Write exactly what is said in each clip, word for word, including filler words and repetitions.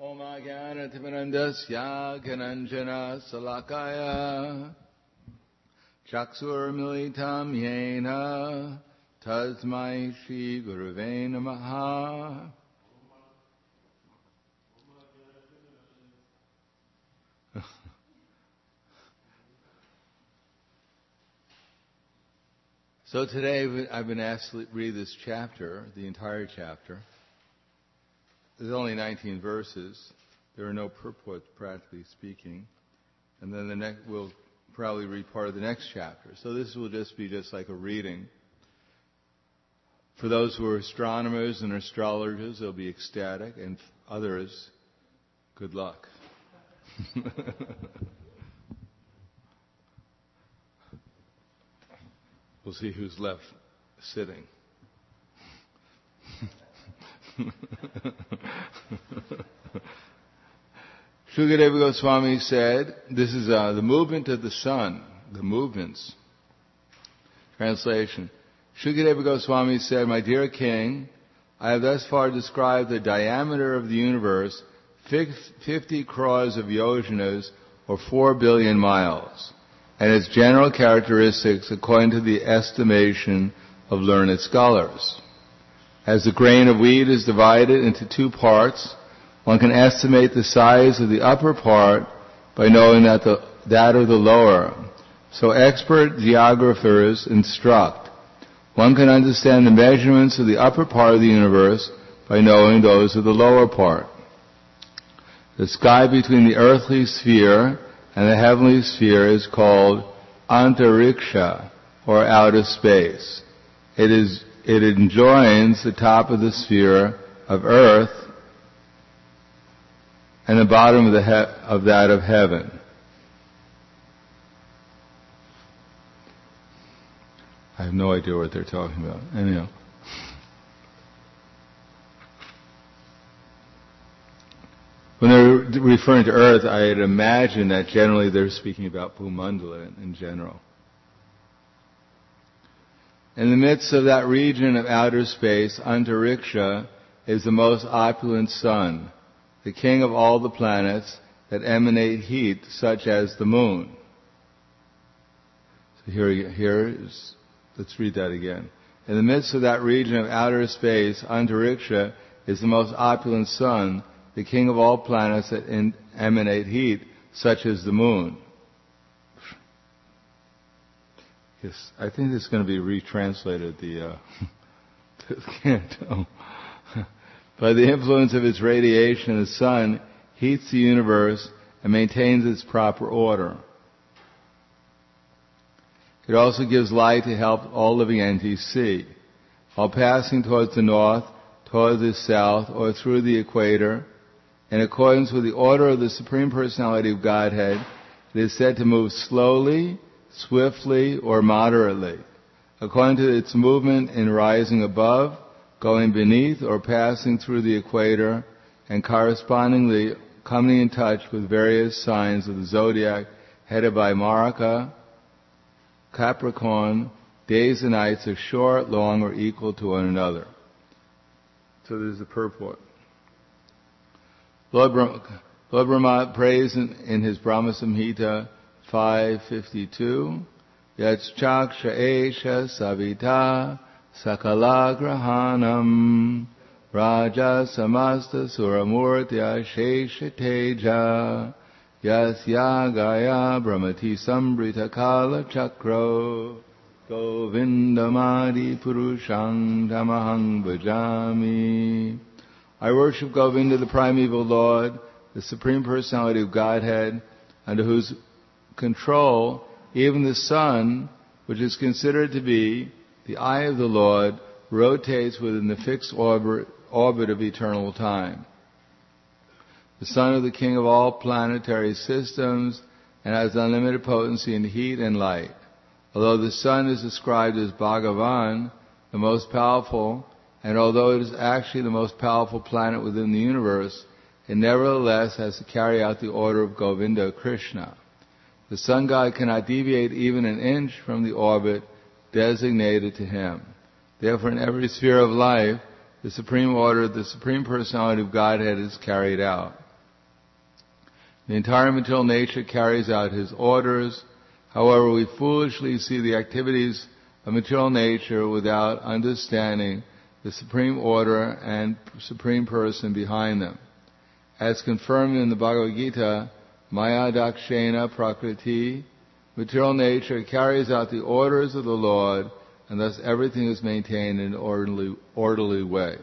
Om Ajnanatimirandasya Gyananjana Salakaya Chaksurmilitam Yena Tasmai Shri Gurave Namaha. So today I've been asked to read this chapter, the entire chapter. There's only nineteen verses. There are no purports, practically speaking. And then the next, we'll probably read part of the next chapter. So this will just be just like a reading. For those who are astronomers and astrologers, they'll be ecstatic, and others, good luck. We'll see who's left sitting. Shukadeva Goswami said, this is uh, the movement of the sun, the movements. Translation. Shukadeva Goswami said, my dear king, I have thus far described the diameter of the universe, fifty crores of yojanas, or four billion miles, and its general characteristics according to the estimation of learned scholars. As the grain of wheat is divided into two parts, one can estimate the size of the upper part by knowing that, the, that of the lower. So expert geographers instruct. One can understand the measurements of the upper part of the universe by knowing those of the lower part. The sky between the earthly sphere and the heavenly sphere is called antariksha, or outer space. It is It adjoins the top of the sphere of earth and the bottom of, the he- of that of heaven. I have no idea what they're talking about. Anyhow. When they're referring to earth, I had imagined that generally they're speaking about Bhumandala in general. In the midst of that region of outer space, Antariksha is the most opulent sun, the king of all the planets that emanate heat, such as the moon. So here, here is, let's read that again. In the midst of that region of outer space, Antariksha is the most opulent sun, the king of all planets that in, emanate heat, such as the moon. Yes, I think this is going to be retranslated, the uh, canto. By the influence of its radiation, the sun heats the universe and maintains its proper order. It also gives light to help all living entities see. While passing towards the north, towards the south, or through the equator, in accordance with the order of the Supreme Personality of Godhead, it is said to move slowly, swiftly, or moderately, according to its movement in rising above, going beneath, or passing through the equator, and correspondingly coming in touch with various signs of the zodiac headed by Maraka, Capricorn. Days and nights are short, long, or equal to one another. So there's the purport. Lord Brahma, Lord Brahma prays in, in his Brahma Samhita five fifty-two, Yachchaksha Esha Savita Sakala Grahanam Raja Samasta Suramurtya Shesha Teja Yasya Gaya Brahmati Sambrita Kala Chakro Govindamadi Purushang Tamahang Bhajami. I worship Govinda, the primeval Lord, the Supreme Personality of Godhead, under whose control even the sun, which is considered to be the eye of the Lord, rotates within the fixed orbit, orbit of eternal time. The sun of the king of all planetary systems and has unlimited potency in heat and light. Although the sun is described as Bhagavan, the most powerful, and although it is actually the most powerful planet within the universe, it nevertheless has to carry out the order of Govinda Krishna. The sun god cannot deviate even an inch from the orbit designated to him. Therefore, in every sphere of life, the supreme order, the supreme personality of Godhead is carried out. The entire material nature carries out his orders. However, we foolishly see the activities of material nature without understanding the supreme order and supreme person behind them. As confirmed in the Bhagavad Gita, Maya Dakshena Prakriti, material nature carries out the orders of the Lord, and thus everything is maintained in an orderly, orderly way.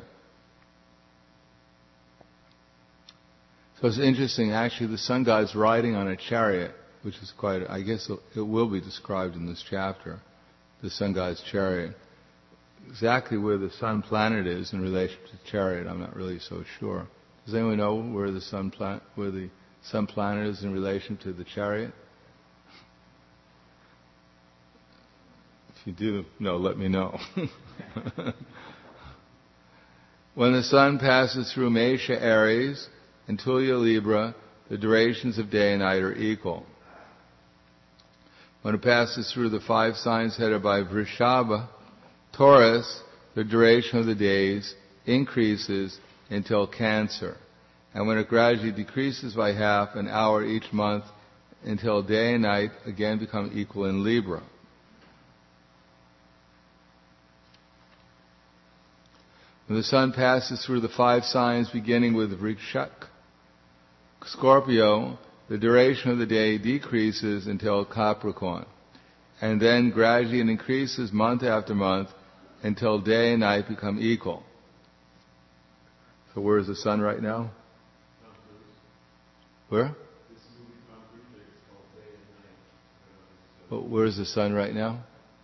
So it's interesting, actually the sun god's riding on a chariot, which is quite, I guess it will be described in this chapter, the sun god's chariot. Exactly where the sun planet is in relation to the chariot, I'm not really so sure. Does anyone know where the sun planet, where the sun planet is in relation to the chariot? If you do know, let me know. When the sun passes through Mesha Aries and Tulya Libra, the durations of day and night are equal. When it passes through the five signs headed by Vrishabha, Taurus, the duration of the days increases until Cancer. And when it gradually decreases by half an hour each month until day and night again become equal in Libra. When the sun passes through the five signs beginning with Vrikshak, Scorpio, the duration of the day decreases until Capricorn, and then gradually it increases month after month until day and night become equal. So where is the sun right now? Where? Well, where is the sun right now?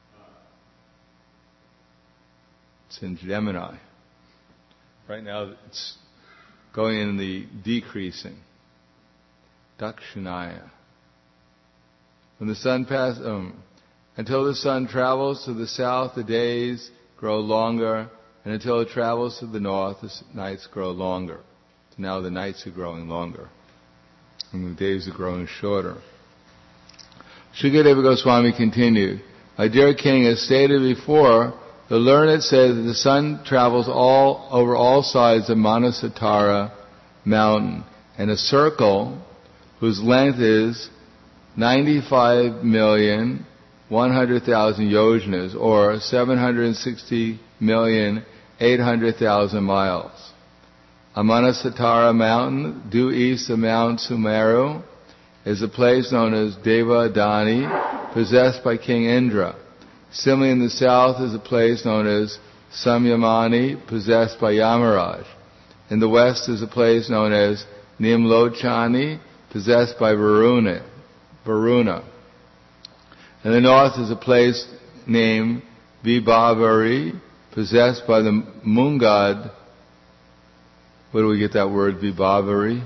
It's in Gemini. Right now it's going in the decreasing. Dakshinaya. When the sun passes, um, until the sun travels to the south, the days grow longer, and until it travels to the north, the nights grow longer. So now the nights are growing longer, and the days are growing shorter. Shukadeva Goswami continued, "My dear king, as stated before, the learned say that the sun travels all over all sides of Manasatara mountain, and a circle whose length is ninety-five million one hundred thousand yojanas, or seven hundred sixty million eight hundred thousand miles. A Manasatara mountain, due east of Mount Sumeru, is a place known as Devadani, possessed by King Indra. Similarly, in the south is a place known as Samyamani, possessed by Yamaraj. In the west is a place known as Nimlochani, possessed by Varuna. Varuna. In the north is a place named Vibhavari, possessed by the moon god. Where do we get that word, Vibhavari?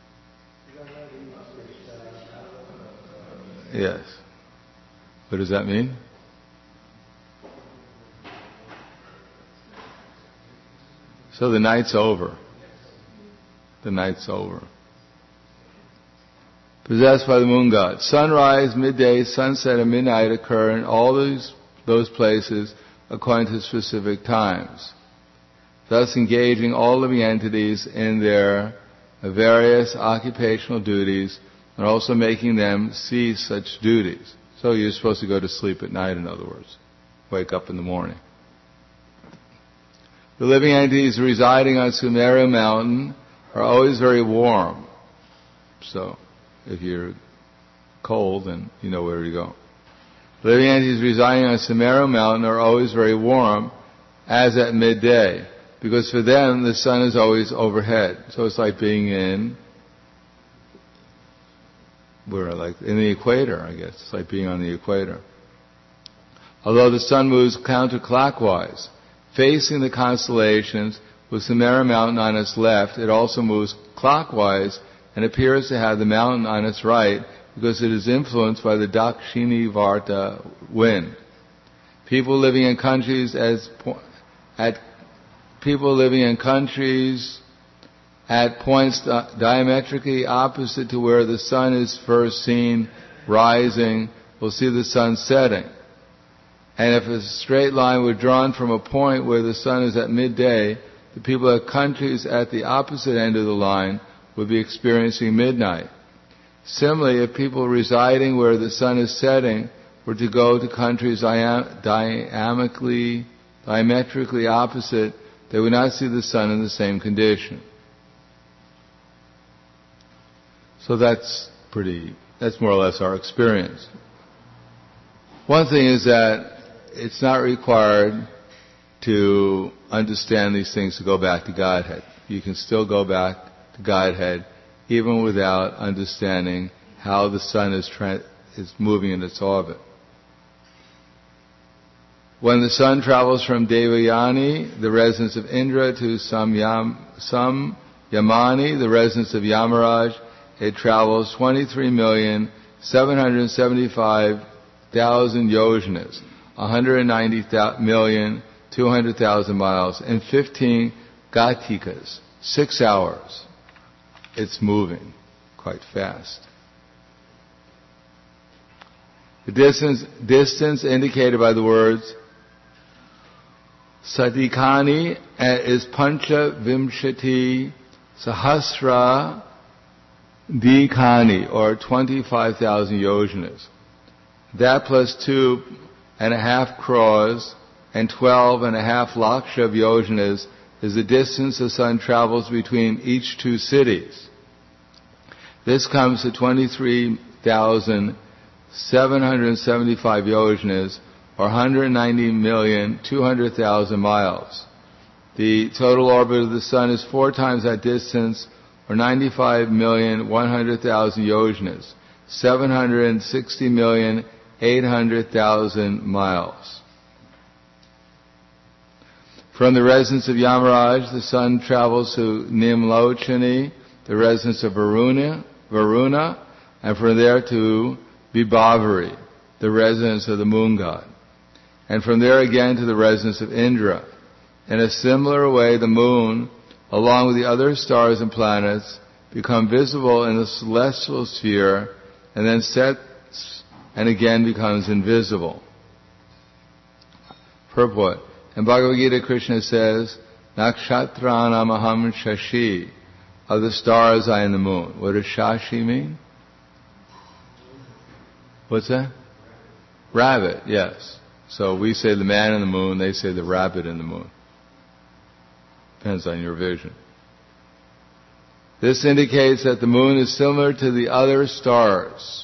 Yes. What does that mean? So the night's over. The night's over. Possessed by the moon god. Sunrise, midday, sunset, and midnight occur in all these, those places according to specific times, thus engaging all living entities in their various occupational duties and also making them cease such duties. So you're supposed to go to sleep at night, in other words. Wake up in the morning. The living entities residing on Sumeru mountain are always very warm. So if you're cold, then you know where to go. The living entities residing on Sumeru mountain are always very warm, as at midday, because for them the sun is always overhead. So it's like being in, where like in the equator, I guess. It's like being on the equator. Although the sun moves counterclockwise, facing the constellations, with Sumeru mountain on its left, it also moves clockwise and appears to have the mountain on its right, because it is influenced by the Dakshini Varta wind. People living in countries as at people living in countries at points diametrically opposite to where the sun is first seen rising will see the sun setting. And if a straight line were drawn from a point where the sun is at midday, the people at countries at the opposite end of the line would be experiencing midnight. Similarly, if people residing where the sun is setting were to go to countries diametrically, diametrically opposite, they would not see the sun in the same condition. So that's pretty, that's more or less our experience. One thing is that it's not required to understand these things to go back to Godhead. You can still go back to Godhead even without understanding how the sun is, tra- is moving in its orbit. When the sun travels from Devayani, the residence of Indra, to Samyam, Samyamani, the residence of Yamaraj, it travels twenty-three million seven hundred seventy-five thousand yojanas, one hundred ninety million two hundred thousand miles, in fifteen gatikas, six hours. It's moving quite fast. The distance, distance indicated by the words Sadikani is Pancha Vimshati Sahasra Dikani, or twenty-five thousand yojanas. That plus two and a half crores and twelve and a half laksha of yojanas is the distance the sun travels between each two cities. This comes to twenty-three thousand seven hundred seventy-five yojanas, or one hundred ninety million two hundred thousand miles. The total orbit of the sun is four times that distance, or ninety-five million one hundred thousand yojanas, seven hundred sixty million eight hundred thousand miles. From the residence of Yamaraj, the sun travels to Nimlochani, the residence of Varuna, Varuna, and from there to Vibhavari, the residence of the moon god. And from there again to the residence of Indra. In a similar way, the moon, along with the other stars and planets, become visible in the celestial sphere and then sets and again becomes invisible. Purport. In Bhagavad Gita, Krishna says, Nakshatranam aham shashi, of the stars I am the moon. What does shashi mean? What's that? Rabbit, yes. So we say the man in the moon, they say the rabbit in the moon. Depends on your vision. This indicates that the moon is similar to the other stars.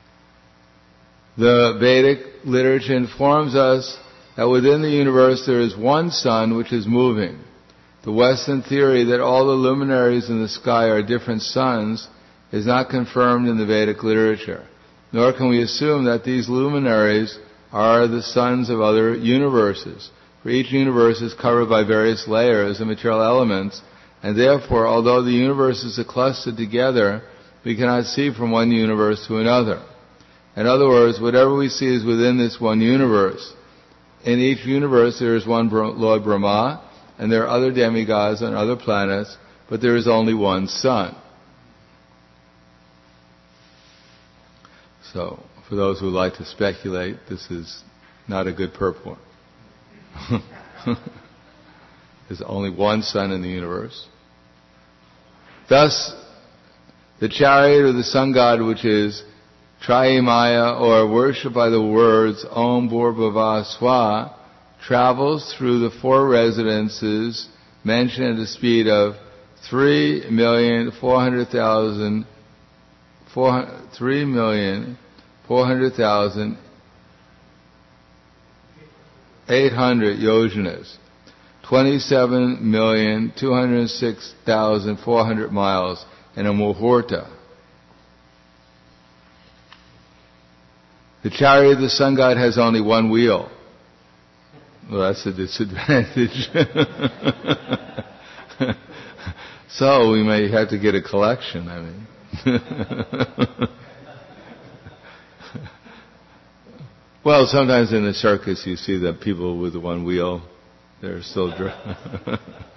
The Vedic literature informs us that within the universe there is one sun which is moving. The Western theory that all the luminaries in the sky are different suns is not confirmed in the Vedic literature, nor can we assume that these luminaries are the suns of other universes, for each universe is covered by various layers of material elements, and therefore, although the universes are clustered together, we cannot see from one universe to another. In other words, whatever we see is within this one universe. In each universe there is one Lord Brahma, and there are other demigods on other planets, but there is only one sun. So, for those who like to speculate, this is not a good purport. There's only one sun in the universe. Thus, the chariot of the sun god, which is Trayamaya, or worshipped by the words Om Bhurbhuva Swa, travels through the four residences mentioned at a speed of three million four hundred thousand three million four hundred thousand eight hundred yojanas, twenty-seven million two hundred six thousand four hundred miles in a muhurta. The chariot of the sun god has only one wheel. Well, that's a disadvantage. So we may have to get a collection, I mean. Well, sometimes in the circus you see that people with the one wheel, they're still dr-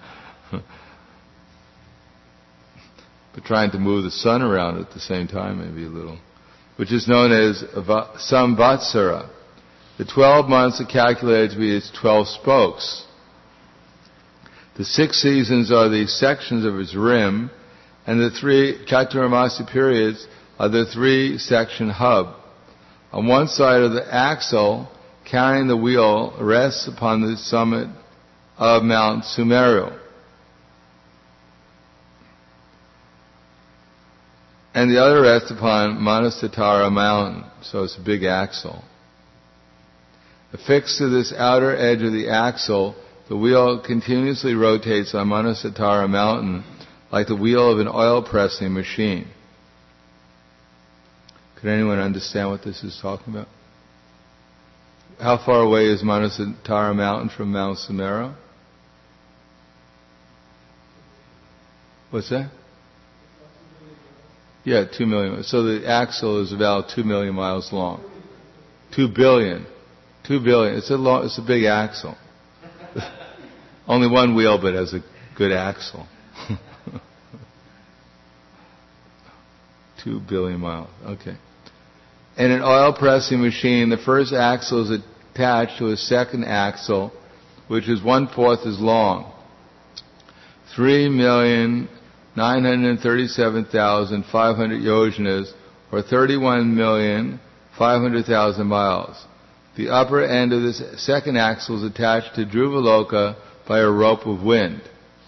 but trying to move the sun around at the same time may be a little, which is known as Samvatsara. The twelve months are calculated to be its twelve spokes. The six seasons are the sections of its rim, and the three Chaturmasi periods of the three-section hub. On one side of the axle, carrying the wheel, rests upon the summit of Mount Sumeru. And the other rests upon Manasatara mountain, so it's a big axle. Affixed to this outer edge of the axle, the wheel continuously rotates on Manasatara mountain like the wheel of an oil pressing machine. Could anyone understand what this is talking about? How far away is Manasatara mountain from Mount Sumeru? What's that? Yeah, two million. So the axle is about two million miles long. Two billion. Two billion. It's a long, it's a big axle. Only one wheel, but has a good axle. Two billion miles. Okay. In an oil pressing machine, the first axle is attached to a second axle, which is one fourth as long. Three million nine hundred thirty-seven thousand five hundred yojanas, or thirty-one million five hundred thousand miles. The upper end of this second axle is attached to Dhruvaloka by a rope of wind.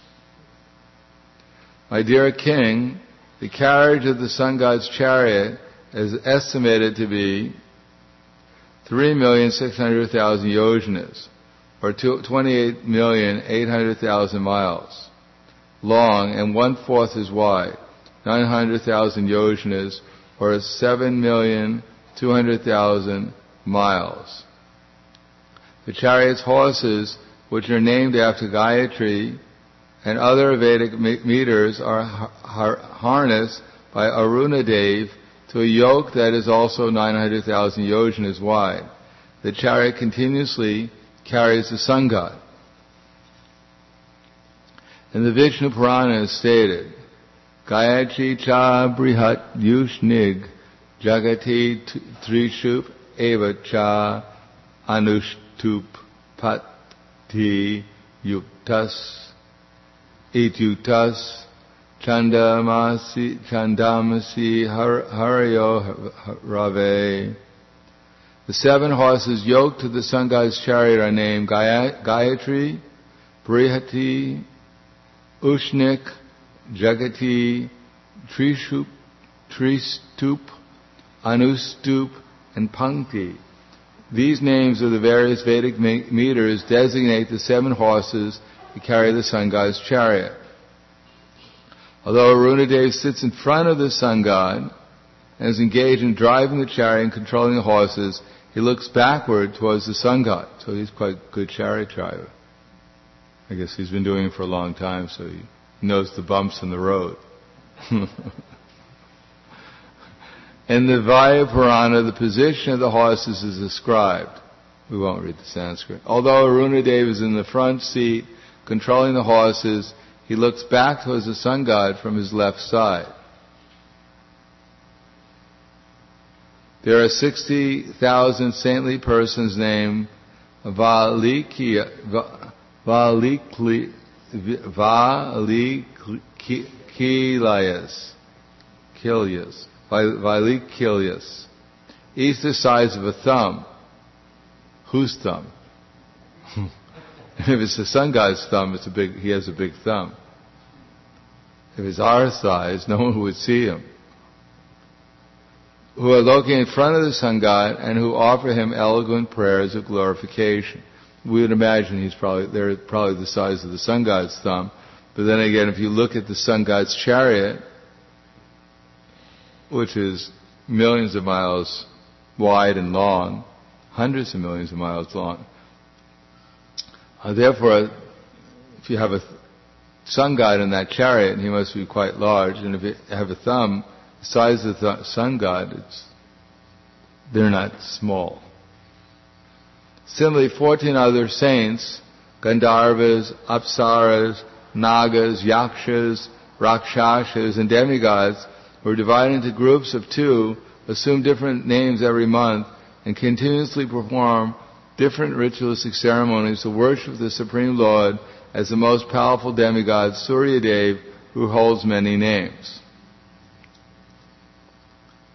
My dear king, the carriage of the sun god's chariot is estimated to be three million six hundred thousand yojanas, or twenty-eight million eight hundred thousand miles long, and one-fourth as wide, nine hundred thousand yojanas, or seven million two hundred thousand miles. The chariot's horses, which are named after Gayatri and other Vedic meters, are har- harnessed by Arunadev to a yoke that is also nine hundred thousand yojanas wide. The chariot continuously carries the sun god. In the Vishnu Purana is stated, Gayatri cha brihat yushnig jagati trishup eva cha anushtup pati yuktas ityuktas chandamasi chandamasi harayo rave. The seven horses yoked to the sun god's chariot are named Gayatri, Brihati, Ushnik, Jagati, Trishup, Tristup, Anustup, and Pankti. These names of the various Vedic meters designate the seven horses that carry the sun god's chariot. Although Arunadev sits in front of the sun god and is engaged in driving the chariot and controlling the horses, he looks backward towards the sun god. So he's quite a good chariot driver. I guess he's been doing it for a long time, so he knows the bumps in the road. In the Vaya Purana, the position of the horses is described. We won't read the Sanskrit. Although Arunadev is in the front seat, controlling the horses, he looks back towards the sun god from his left side. There are sixty thousand saintly persons named Valikiya, Valikli, Valikilayas, Kilyas, Valikilayas, each the size of a thumb. Whose thumb? If it's the sun god's thumb, it's a big. He has a big thumb. If it's our size, no one would see him. Who are located in front of the sun god and who offer him eloquent prayers of glorification. We would imagine he's probably they're probably the size of the sun god's thumb. But then again, if you look at the sun god's chariot, which is millions of miles wide and long, hundreds of millions of miles long. Uh, therefore, if you have a th- sun god in that chariot, he must be quite large. And if you have a thumb the size of the th- sun god, it's, they're not small. Similarly, fourteen other saints, Gandharvas, Apsaras, Nagas, Yakshas, Rakshasas, and demigods, were divided into groups of two, assume different names every month, and continuously perform different ritualistic ceremonies to worship the Supreme Lord as the most powerful demigod, Suryadev, who holds many names.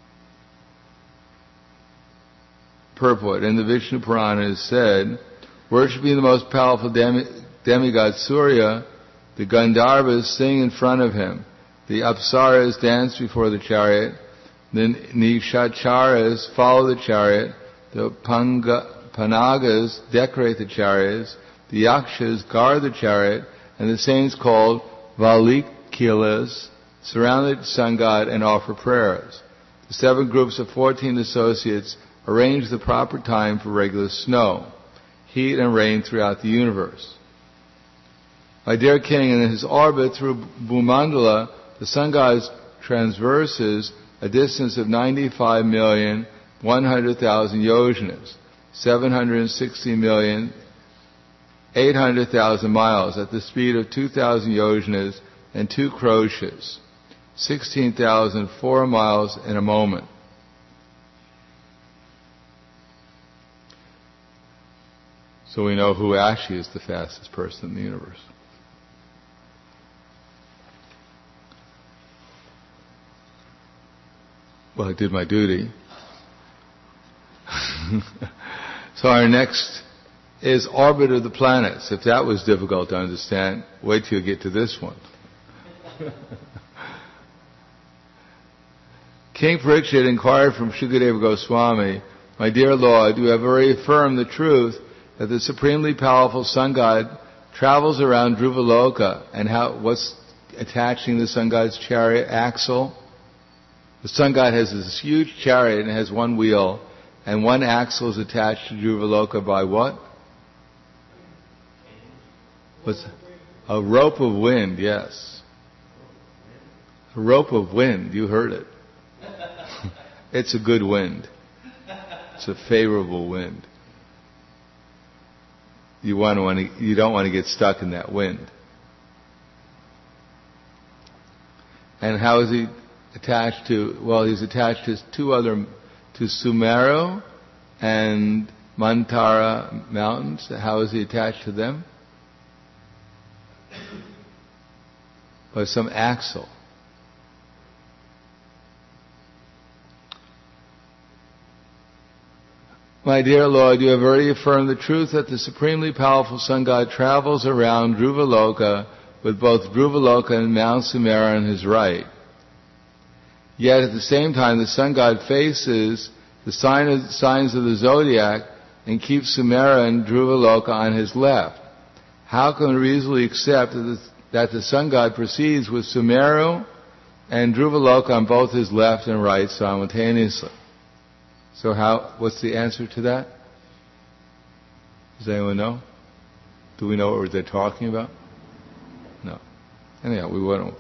Purport. In the Vishnu Purana it is said, worshipping the most powerful demi- demigod Surya, the Gandharvas sing in front of him, the Apsaras dance before the chariot, the Nishacharas follow the chariot, the Panga, Panagas decorate the chariots, the Yakshas guard the chariot, and the saints called Valikilas surround the sun god and offer prayers. The seven groups of fourteen associates arrange the proper time for regular snow, heat and rain throughout the universe. My dear king, in his orbit through Bhumandala, the sun god transverses a distance of ninety-five million one hundred thousand yojanas, seven hundred sixty million eight hundred thousand miles at the speed of two thousand yojanas and two kroshas, sixteen thousand four miles in a moment. So we know who actually is the fastest person in the universe. Well, I did my duty. So our next is orbit of the planets. If that was difficult to understand, wait till you get to this one. King Parikshit inquired from Shukadeva Goswami, my dear Lord, you have already affirmed the truth that the supremely powerful sun god travels around Dhruvaloka, and how, what's attaching the sun god's chariot axle? The sun god has this huge chariot and it has one wheel, and one axle is attached to Dhruvaloka by what? What's a rope of wind, yes. A rope of wind, you heard it. It's a good wind. It's a favorable wind. You want to, want to, you don't want to get stuck in that wind. And how is he attached to? Well, he's attached to two other, to Sumeru and Mantara mountains. How is he attached to them? By some axle. My dear Lord, you have already affirmed the truth that the supremely powerful sun god travels around Dhruvaloka with both Dhruvaloka and Mount Sumera on his right. Yet at the same time, the sun god faces the sign of, signs of the zodiac and keeps Sumera and Dhruvaloka on his left. How can we reasonably accept that the, that the sun god proceeds with Sumeru and Dhruvaloka on both his left and right simultaneously? So how, what's the answer to that? Does anyone know? Do we know what they're talking about? No. Anyhow, we won't.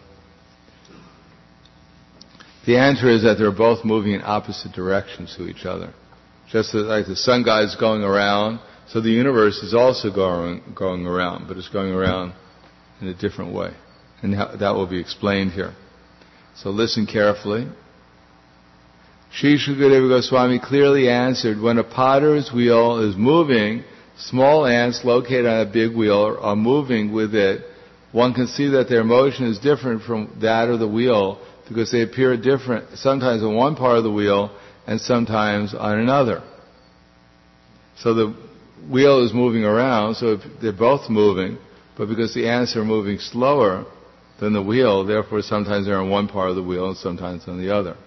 The answer is that they're both moving in opposite directions to each other. Just like the sun god is going around, so the universe is also going, going around, but it's going around in a different way. And that will be explained here. So listen carefully. Sri Shukadeva Goswami clearly answered, when a potter's wheel is moving, small ants located on a big wheel are moving with it. One can see that their motion is different from that of the wheel because they appear different, sometimes on one part of the wheel and sometimes on another. So the wheel is moving around, so they're both moving, but because the ants are moving slower than the wheel, therefore sometimes they're on one part of the wheel and sometimes on the other.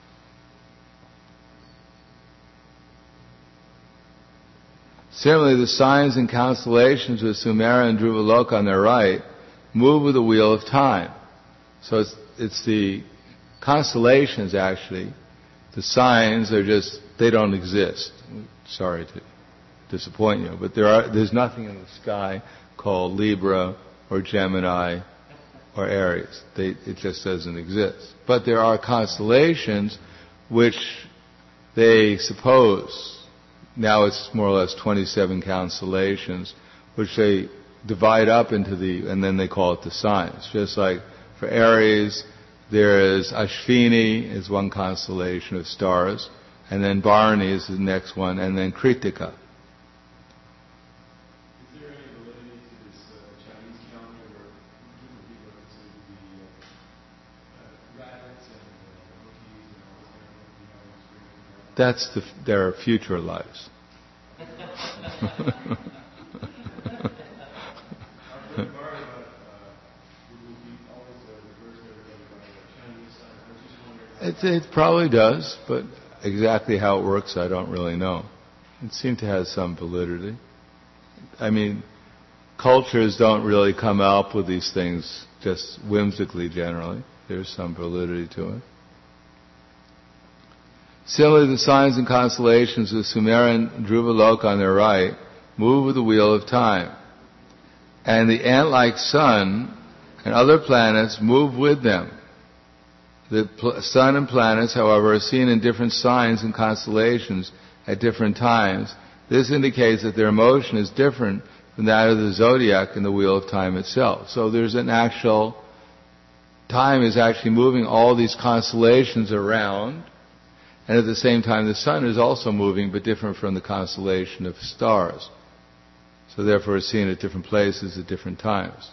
Similarly, the signs and constellations with Sumera and Dhruvaloka on their right move with the wheel of time. So it's, it's the constellations actually. The signs are just, they don't exist. Sorry to disappoint you, but there are, there's nothing in the sky called Libra or Gemini or Aries. They, it just doesn't exist. But there are constellations which they suppose, now it's more or less twenty-seven constellations, which they divide up into the, and then they call it the signs. Just like for Aries, there is Ashvini is one constellation of stars, and then Bharani is the next one, and then Kritika. Is there any validity to this uh, Chinese calendar where different people are considered to be uh, uh, rabbits and uh, monkeys and all this kind of thing? That's the, their future lives. It, it probably does, but exactly how it works, I don't really know. It seemed to have some validity. I mean, cultures don't really come up with these things just whimsically generally. There's some validity to it. Similarly, the signs and constellations of Sumerian Dhruvaloka on their right move with the wheel of time. And the ant-like sun and other planets move with them. The pl- sun and planets, however, are seen in different signs and constellations at different times. This indicates that their motion is different from that of the zodiac and the wheel of time itself. So there's an actual, time is actually moving all these constellations around, and at the same time the sun is also moving, but different from the constellation of stars. So therefore it's seen at different places at different times.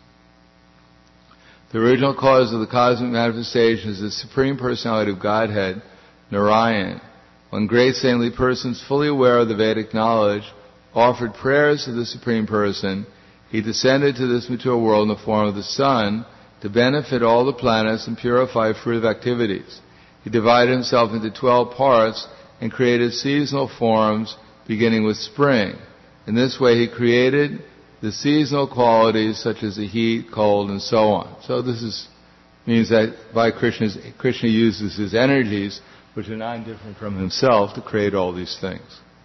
The original cause of the cosmic manifestation is the Supreme Personality of Godhead, Narayan. When great saintly persons, fully aware of the Vedic knowledge, offered prayers to the Supreme Person, he descended to this material world in the form of the sun to benefit all the planets and purify fruitive activities. He divided himself into twelve parts and created seasonal forms beginning with spring. In this way he created the seasonal qualities such as the heat, cold, and so on. So this is, means that by Krishna's, Krishna uses his energies, which are not different from himself, to create all these things.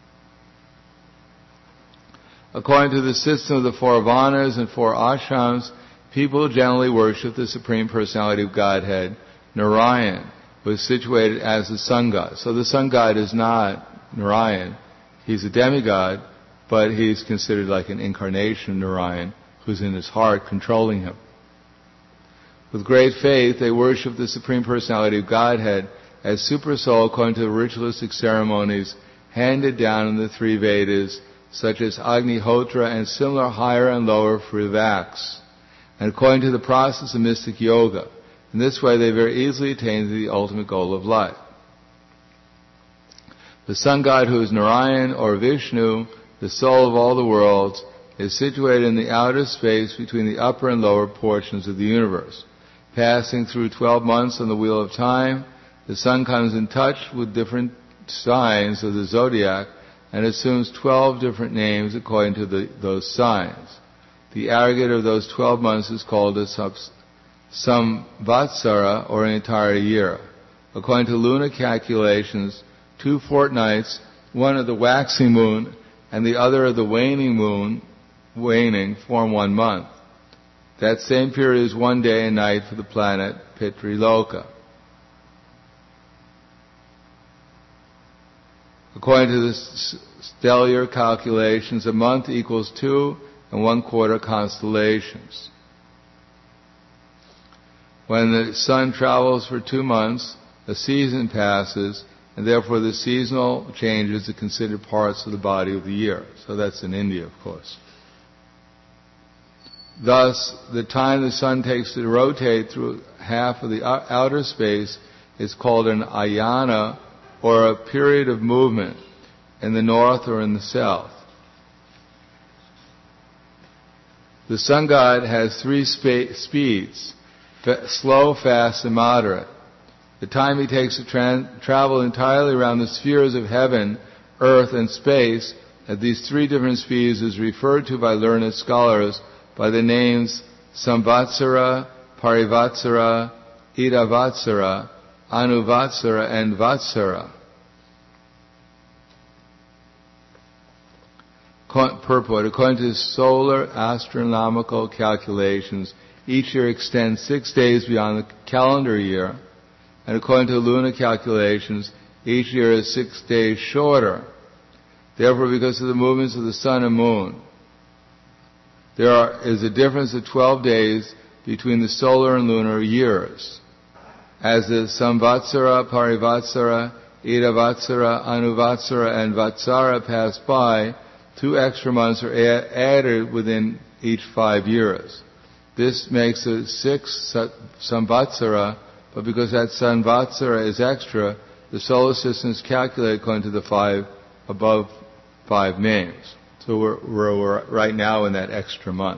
According to the system of the four Varnas and four ashrams, people generally worship the Supreme Personality of Godhead, Narayan, who is situated as the sun god. So the sun god is not Narayan. He's a demigod, but he's considered like an incarnation of Narayan, who's in his heart controlling him. With great faith, they worship the Supreme Personality of Godhead as super soul according to the ritualistic ceremonies handed down in the three Vedas, such as Agnihotra and similar higher and lower fruitive acts, and according to the process of mystic yoga. In this way, they very easily attain to the ultimate goal of life. The sun god, who is Narayan or Vishnu, the soul of all the worlds, is situated in the outer space between the upper and lower portions of the universe. Passing through twelve months on the wheel of time, the sun comes in touch with different signs of the zodiac and assumes twelve different names according to the, those signs. The aggregate of those twelve months is called a samvatsara, or an entire year. According to lunar calculations, two fortnights, one of the waxing moon and the other of the waning moon, waning, form one month. That same period is one day and night for the planet Pitriloka. According to the stellar calculations, a month equals two and one quarter constellations. When the sun travels for two months, a season passes, and therefore the seasonal changes are considered parts of the body of the year. So that's in India, of course. Thus, the time the sun takes to rotate through half of the outer space is called an ayana, or a period of movement, in the north or in the south. The sun god has three spa- speeds, fa- slow, fast, and moderate. The time he takes to tra- travel entirely around the spheres of heaven, earth, and space at these three different speeds is referred to by learned scholars by the names Samvatsara, Parivatsara, Idavatsara, Anuvatsara, and Vatsara. Purport. According to solar astronomical calculations, each year extends six days beyond the calendar year, and according to lunar calculations, each year is six days shorter. Therefore, because of the movements of the sun and moon, there are, is a difference of twelve days between the solar and lunar years. As the Samvatsara, Parivatsara, Idavatsara, Anuvatsara, and Vatsara pass by, two extra months are a- added within each five years. This makes it six Samvatsara, but because that Samvatsara is extra, the solar system is calculated according to the five, above five names. So we're, we're, we're right now in that extra month.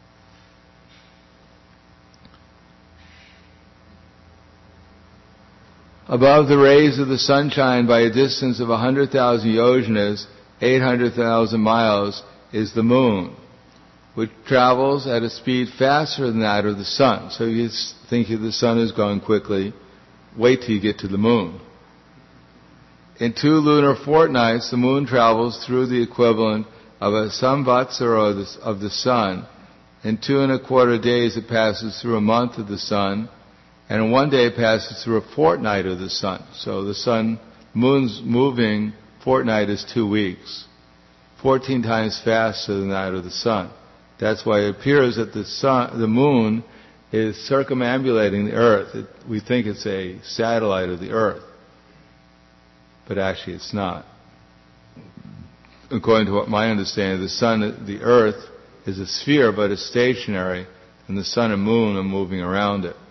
Above the rays of the sunshine by a distance of one hundred thousand yojanas, eight hundred thousand miles, is the moon, which travels at a speed faster than that of the sun. So you think if the sun is going quickly, wait till you get to the moon. In two lunar fortnights, the moon travels through the equivalent of a samvatsara of the, of the sun. In two and a quarter days, it passes through a month of the sun, and in one day, it passes through a fortnight of the sun. So the sun, moon's moving fortnight is two weeks, fourteen times faster than that of the sun. That's why it appears that the sun, the moon, is circumambulating the earth. It, we think it's a satellite of the earth, but actually it's not. According to what my understanding, the sun, the earth is a sphere, but it's stationary, and the sun and moon are moving around it.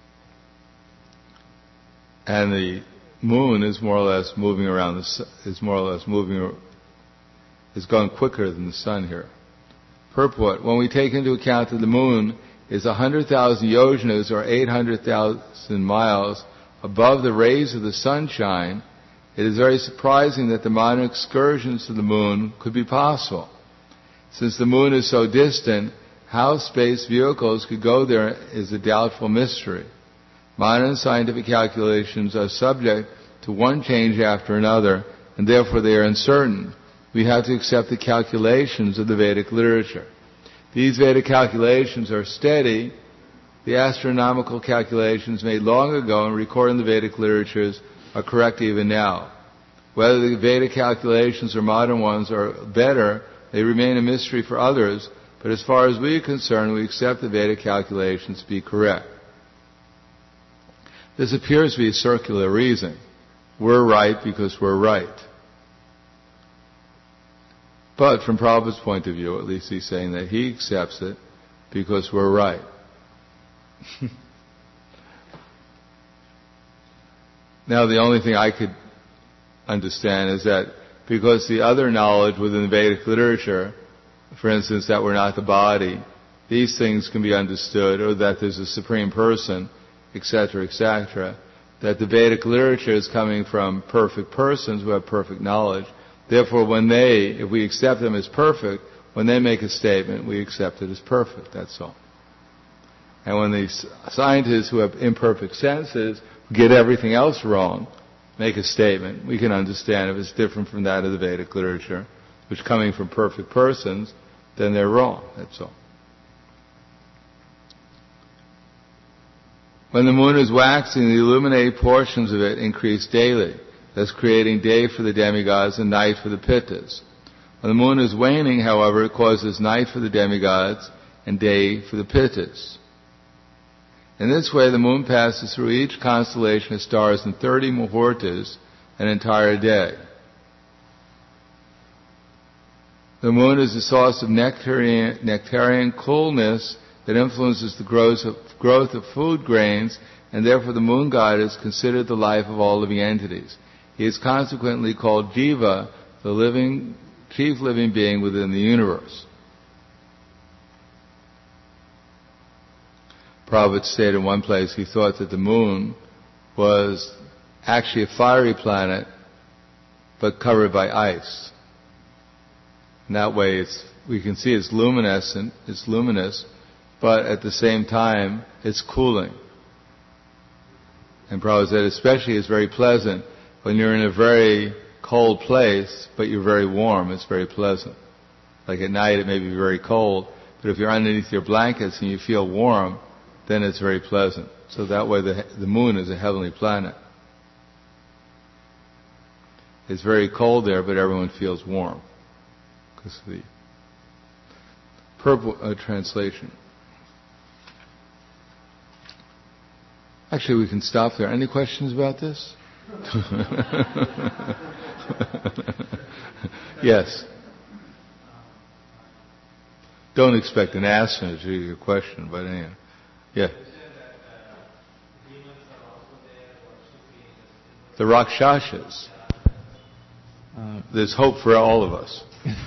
And the moon is more or less moving around the sun, is more or less moving, is going quicker than the sun here. Purport: when we take into account that the moon is one hundred thousand yojanas, or eight hundred thousand miles, above the rays of the sunshine, it is very surprising that the modern excursions to the moon could be possible. Since the moon is so distant, how space vehicles could go there is a doubtful mystery. Modern scientific calculations are subject to one change after another, and therefore they are uncertain. We have to accept the calculations of the Vedic literature. These Vedic calculations are steady. The astronomical calculations made long ago and recorded in the Vedic literatures are correct even now. Whether the Vedic calculations or modern ones are better, they remain a mystery for others, but as far as we are concerned, we accept the Vedic calculations to be correct. This appears to be a circular reason. We're right because we're right. But from Prabhupada's point of view, at least he's saying that he accepts it because we're right. Now the only thing I could understand is that because the other knowledge within the Vedic literature, for instance, that we're not the body, these things can be understood, or that there's a supreme person, et cetera, et cetera, that the Vedic literature is coming from perfect persons who have perfect knowledge. Therefore, when they, if we accept them as perfect, when they make a statement, we accept it as perfect, that's all. And when these scientists who have imperfect senses, who get everything else wrong, make a statement, we can understand if it's different from that of the Vedic literature, which coming from perfect persons, then they're wrong, that's all. When the moon is waxing, the illuminated portions of it increase daily, thus creating day for the demigods and night for the pittas. When the moon is waning, however, it causes night for the demigods and day for the pittas. In this way, the moon passes through each constellation of stars in thirty muhurtas, an entire day. The moon is the source of nectarian, nectarian coolness that influences the growth of, growth of food grains, and therefore the moon god is considered the life of all living entities. He is consequently called Jiva, the living, chief living being within the universe. Prabhupada stated in one place he thought that the moon was actually a fiery planet, but covered by ice. And that way it's, we can see it's luminescent, it's luminous, but at the same time it's cooling. And Prabhupada said especially it's very pleasant when you're in a very cold place, but you're very warm, it's very pleasant. Like at night it may be very cold, but if you're underneath your blankets and you feel warm, then it's very pleasant. So that way the, the moon is a heavenly planet. It's very cold there, but everyone feels warm. Because of the purple uh, translation. Actually, we can stop there. Any questions about this? Yes. Don't expect an answer to your question, but anyway. Yeah. the Rakshasas. Uh, There's hope for all of us.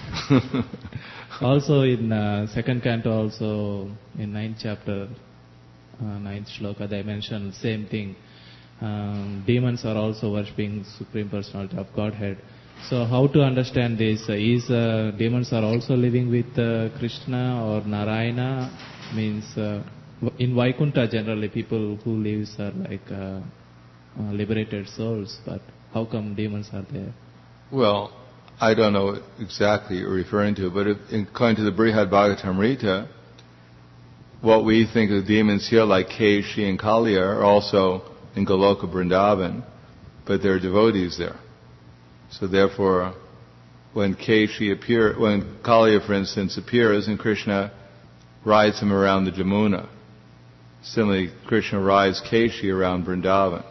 Also in uh, second canto, also in ninth chapter, uh, ninth shloka, they mention same thing. Um, demons are also worshipping Supreme Personality of Godhead. So how to understand this? Uh, is uh, demons are also living with uh, Krishna or Narayana? Means uh, in Vaikuntha generally people who lives are like uh, uh, liberated souls, but how come demons are there? Well, I don't know what exactly you're referring to, but if, according to the Brihad Bhagavatamrita, what we think of demons here, like Keshi and Kaliya, are also in Goloka Vrindavan, but there are devotees there. So therefore, when Keshi appear, when Kaliya, for instance, appears, and Krishna rides him around the Jamuna, similarly, Krishna rides Keshi around Vrindavan.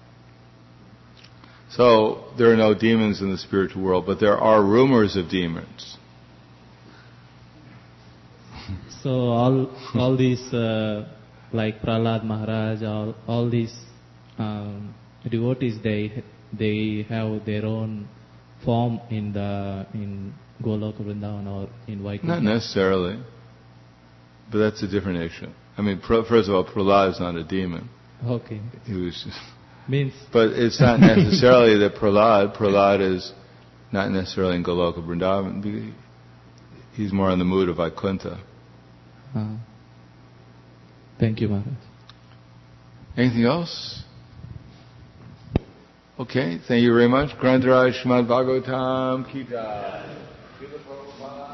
So there are no demons in the spiritual world, but there are rumors of demons. So all all these uh, like Prahlad Maharaj, all all these um, devotees, they they have their own form in the in Goloka Vrindavan or in Vaikuntha. Not necessarily, but that's a different issue. I mean, first of all, Prahlad is not a demon. Okay. He was just, means. But it's not necessarily that Prahlad. Prahlad is not necessarily in Goloka Vrindavan. He's more in the mood of Vaikuntha. Uh, thank you, Maharaj. Anything else? Okay, thank you very much. Grantaraj Srimad Bhagavatam Ki Jai.